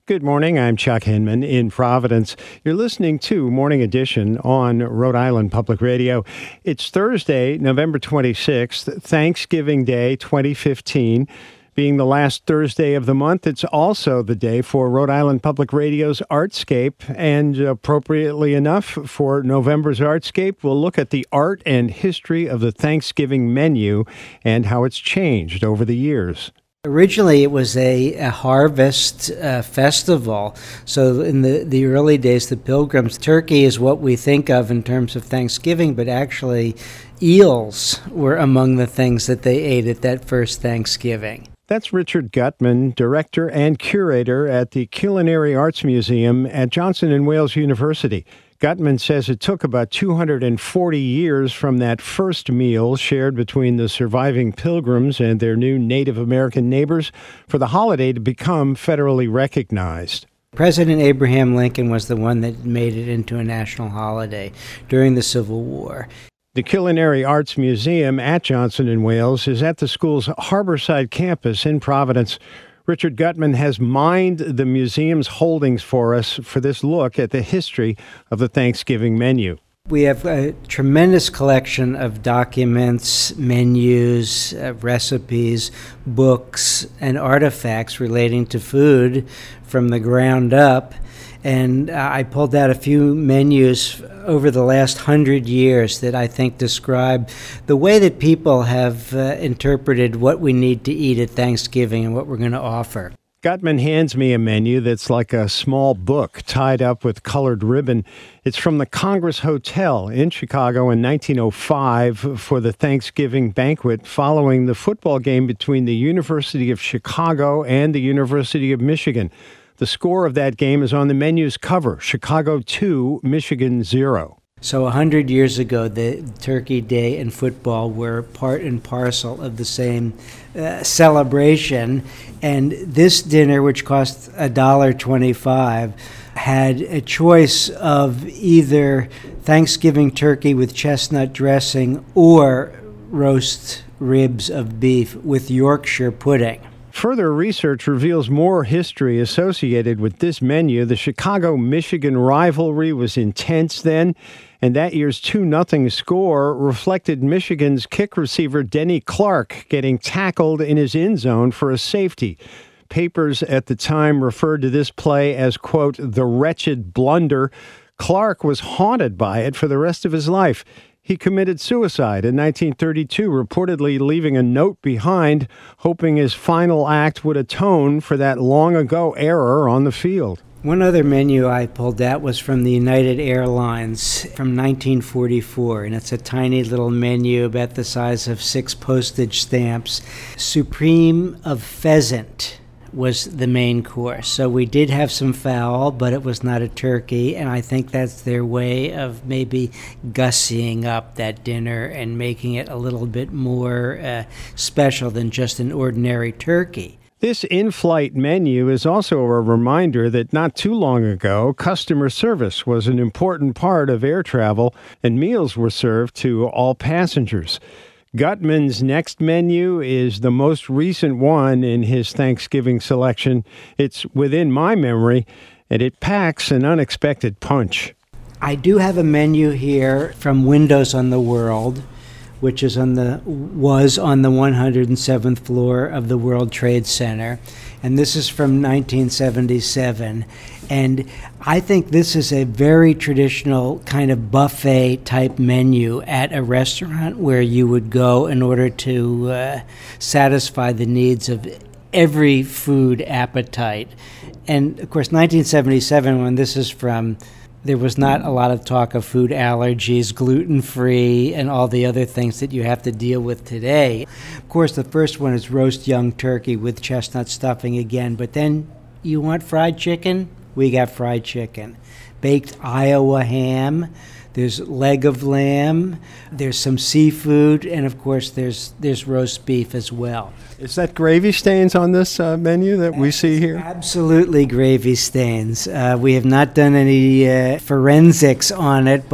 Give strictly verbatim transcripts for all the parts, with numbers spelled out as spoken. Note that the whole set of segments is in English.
Good morning. I'm Chuck Hinman in Providence. You're listening to Morning Edition on Rhode Island Public Radio. It's Thursday, November twenty-sixth, Thanksgiving Day twenty fifteen. Being the last Thursday of the month, it's also the day for Rhode Island Public Radio's Artscape. And appropriately enough, for November's Artscape, we'll look at the art and history of the Thanksgiving menu and how it's changed over the years. Originally, it was a, a harvest uh, festival. So in the, the early days, the Pilgrims, turkey is what we think of in terms of Thanksgiving, but actually eels were among the things that they ate at that first Thanksgiving. That's Richard Gutman, director and curator at the Culinary Arts Museum at Johnson and Wales University. Gutman says it took about two hundred forty years from that first meal shared between the surviving Pilgrims and their new Native American neighbors for the holiday to become federally recognized. President Abraham Lincoln was the one that made it into a national holiday during the Civil War. The Culinary Arts Museum at Johnson and Wales is at the school's Harborside campus in Providence. Richard Gutman has mined the museum's holdings for us for this look at the history of the Thanksgiving menu. We have a tremendous collection of documents, menus, uh, recipes, books, and artifacts relating to food from the ground up. And uh, I pulled out a few menus over the last hundred years that I think describe the way that people have uh, interpreted what we need to eat at Thanksgiving and what we're going to offer. Gutman hands me a menu that's like a small book tied up with colored ribbon. It's from the Congress Hotel in Chicago in nineteen oh five for the Thanksgiving banquet following the football game between the University of Chicago and the University of Michigan. The score of that game is on the menu's cover, Chicago two, Michigan zero. So a hundred years ago, the Turkey Day and football were part and parcel of the same uh, celebration. And this dinner, which cost one dollar twenty-five, had a choice of either Thanksgiving turkey with chestnut dressing or roast ribs of beef with Yorkshire pudding. Further research reveals more history associated with this menu. The Chicago-Michigan rivalry was intense then, and that year's two nothing score reflected Michigan's kick receiver Denny Clark getting tackled in his end zone for a safety. Papers at the time referred to this play as, quote, the wretched blunder. Clark was haunted by it for the rest of his life. He committed suicide in nineteen thirty-two, reportedly leaving a note behind, hoping his final act would atone for that long-ago error on the field. One other menu I pulled out was from the United Airlines from nineteen forty-four, and it's a tiny little menu about the size of six postage stamps. Supreme of pheasant was the main course. So we did have some fowl, but it was not a turkey, and I think that's their way of maybe gussying up that dinner and making it a little bit more uh, special than just an ordinary turkey. This in-flight menu is also a reminder that not too long ago, customer service was an important part of air travel, and meals were served to all passengers. Gutman's next menu is the most recent one in his Thanksgiving selection. It's within my memory, and it packs an unexpected punch. I do have a menu here from Windows on the World, which is on the was on the one hundred seventh floor of the World Trade Center. And this is from nineteen seventy-seven. And I think this is a very traditional kind of buffet type menu at a restaurant where you would go in order to uh, satisfy the needs of every food appetite. And of course, nineteen seventy-seven, when this is from, there was not a lot of talk of food allergies, gluten-free, and all the other things that you have to deal with today. Of course, the first one is roast young turkey with chestnut stuffing again, but then you want fried chicken? We got fried chicken. Baked Iowa ham. There's leg of lamb. There's some seafood, and of course, there's there's roast beef as well. Is that gravy stains on this uh, menu that we see here? Absolutely gravy stains. Uh, we have not done any uh, forensics on it, but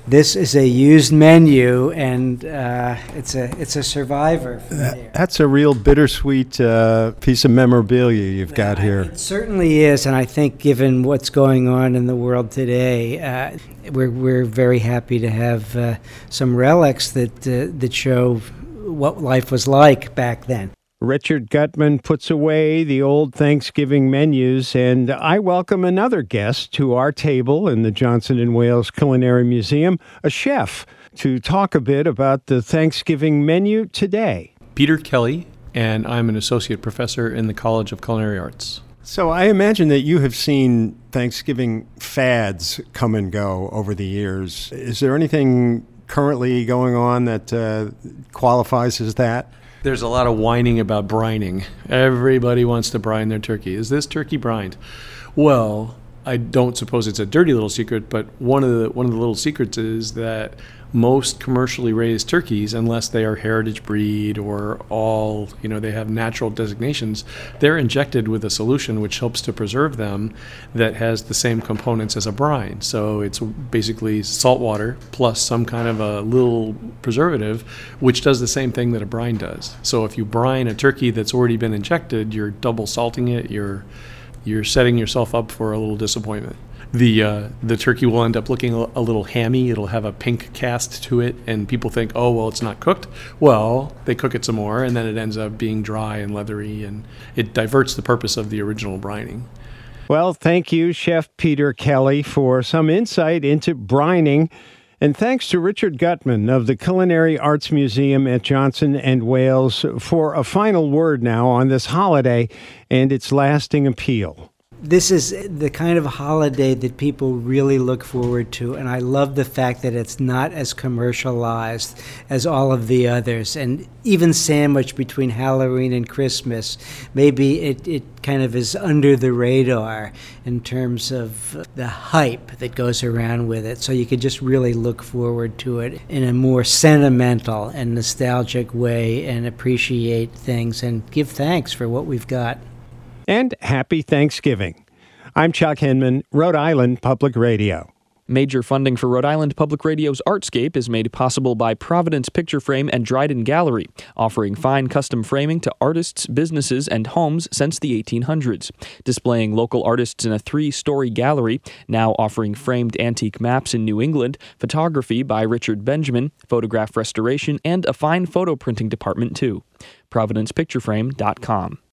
this is a used menu, and uh, it's a it's a survivor. From there. That's a real bittersweet uh, piece of memorabilia you've got here. It certainly is, and I think given what's going on in the world today, uh, we're we're very happy to have uh, some relics that uh, that show what life was like back then. Richard Gutman puts away the old Thanksgiving menus, and I welcome another guest to our table in the Johnson and Wales Culinary Museum, a chef, to talk a bit about the Thanksgiving menu today. Peter Kelly, and I'm an associate professor in the College of Culinary Arts. So I imagine that you have seen Thanksgiving fads come and go over the years. Is there anything currently going on that uh, qualifies as that? There's a lot of whining about brining. Everybody wants to brine their turkey. Is this turkey brined? Well, I don't suppose it's a dirty little secret, but one of the one of the little secrets is that most commercially raised turkeys, unless they are heritage breed or all, you know, they have natural designations, they're injected with a solution which helps to preserve them that has the same components as a brine. So it's basically salt water plus some kind of a little preservative, which does the same thing that a brine does. So if you brine a turkey that's already been injected, you're double salting it, you're you're setting yourself up for a little disappointment. The uh, the turkey will end up looking a, a little hammy. It'll have a pink cast to it, and people think, oh, well, it's not cooked. Well, they cook it some more, and then it ends up being dry and leathery, and it diverts the purpose of the original brining. Well, thank you, Chef Peter Kelly, for some insight into brining. And thanks to Richard Gutman of the Culinary Arts Museum at Johnson and Wales for a final word now on this holiday and its lasting appeal. This is the kind of holiday that people really look forward to, and I love the fact that it's not as commercialized as all of the others, and even sandwiched between Halloween and Christmas. Maybe it, it kind of is under the radar in terms of the hype that goes around with it, so you could just really look forward to it in a more sentimental and nostalgic way and appreciate things and give thanks for what we've got. And happy Thanksgiving. I'm Chuck Hinman, Rhode Island Public Radio. Major funding for Rhode Island Public Radio's Artscape is made possible by Providence Picture Frame and Dryden Gallery, offering fine custom framing to artists, businesses, and homes since the eighteen hundreds. Displaying local artists in a three-story gallery, now offering framed antique maps in New England, photography by Richard Benjamin, photograph restoration, and a fine photo printing department, too. providence picture frame dot com.